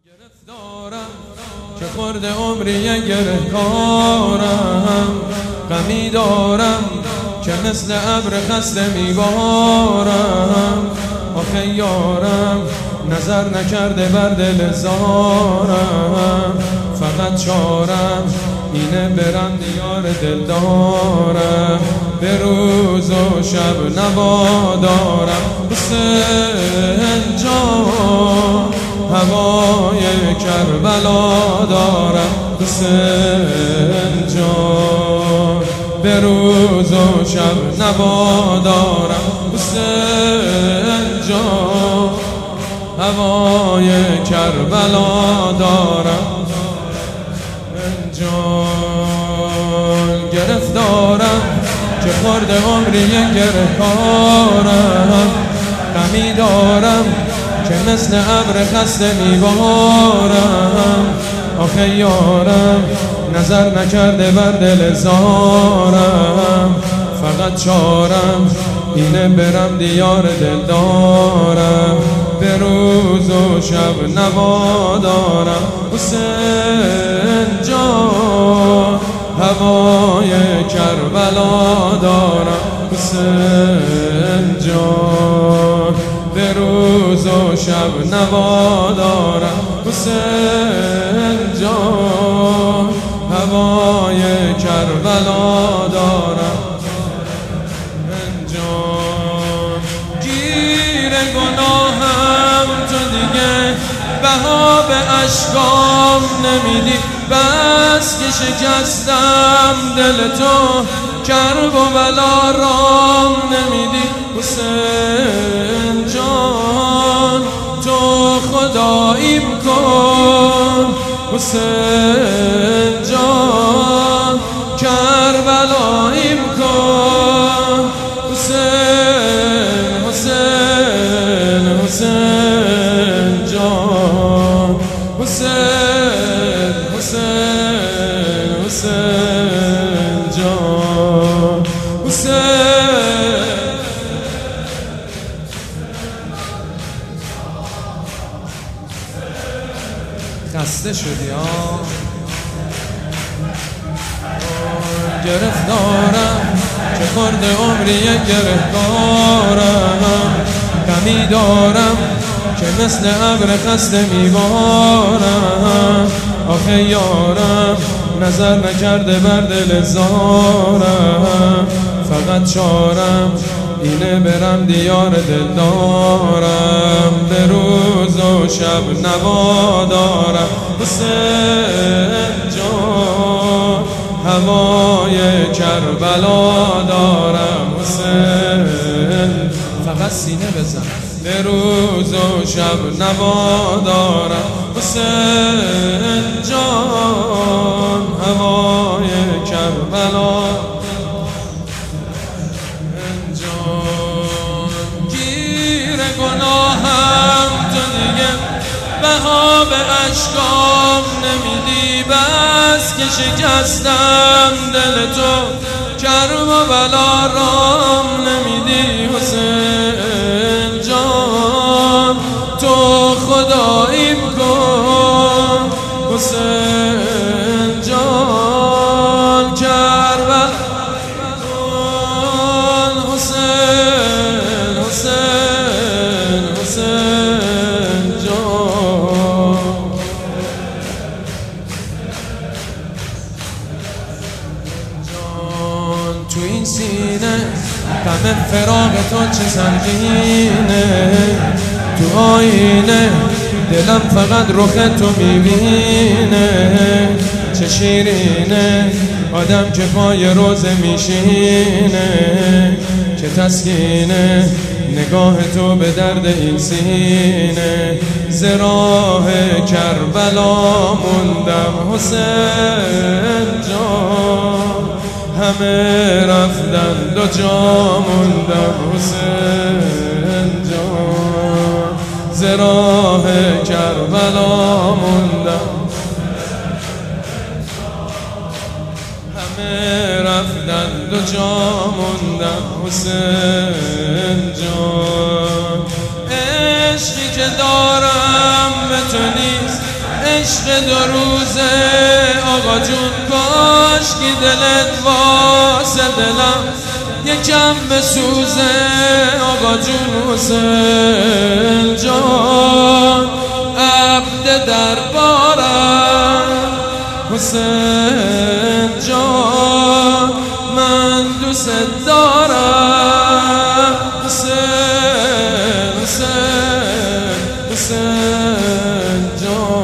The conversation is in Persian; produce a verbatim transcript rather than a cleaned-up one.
گرفتارم که خورده عمری گرهکارم، غمی دارم که مثل ابر خسته میبارم. آخه یارم نظر نکرده بر دل زارم، فقط چارم اینه برم دیار دل دارم. به روز و شب نوا دارم حسین جان، هوای کربلا دارم حسین جان. به روز و شب نوا دارم حسین جان، هوای کربلا دارم جان. گرفتارم که خورده عمری گرهکارم، غمی دارم که مثل ابر خسته میبارم. آخه یارم نظر نکرده بر دل زارم، فقط چارم اینه برم دیار دل دارم. به روز و شب نوا دارم حسین جان، هوای کربلا دارم حسین جان. به روز و شب نوا دارم حسین جان، هوای کربلا دارم جان. گیر گناهم تو دیگه بها به اشکام نمیدی، بس که شکستم دل تو کرب و بلا رام نمیدی حسین جان. تو خداییم کن حسین جان، کربلاییم کن حسین حسین حسین جان. حسین حسین حسین جان. حسین خسته شدی ها. گرفتارم که خورده عمری گرهکارم، غمی دارم که مثل ابر خسته میبارم. آخه یارم نظر نکرده بر دل زارم، فقط چارم اینه برم دیار دل دارم. به روز و شب نوا دارم حسین جان، هوای کربلا دارم حسین. فقط سینه بزن. به روز و شب نوا دارم حسین جان، هوای کربلا جان. گیر گناهم تو دیگه بها به اشکام نمیدی، بس که شکستم دل تو کرب و بلا رام نمیدی حسین جان. تو خداییم کن حسین جان، کربلا حسین حسین حسین جان. جان تو این سینه غم فراق تو چه سنگینه، تو آینه دلم فقط رخ تو میبینه. چه شیرینه آدم که پای روزه میشینه، چه تسکینه نگاه تو به درد این سینه. ز راه کربلا موندم حسین جان، همه رفتن دو جا موندم حسین جان. ز راه کربلا موندم، همه رفتن دو جا موندم حسین جان. عشقی که دارم به تو نیست عشق دو روزه آقا جون کاش که دلت واسه دلم یکم بسوزه آقا جون حسین جان عبد دربارم حسین جان من دوست دارم حسین حسین حسین جان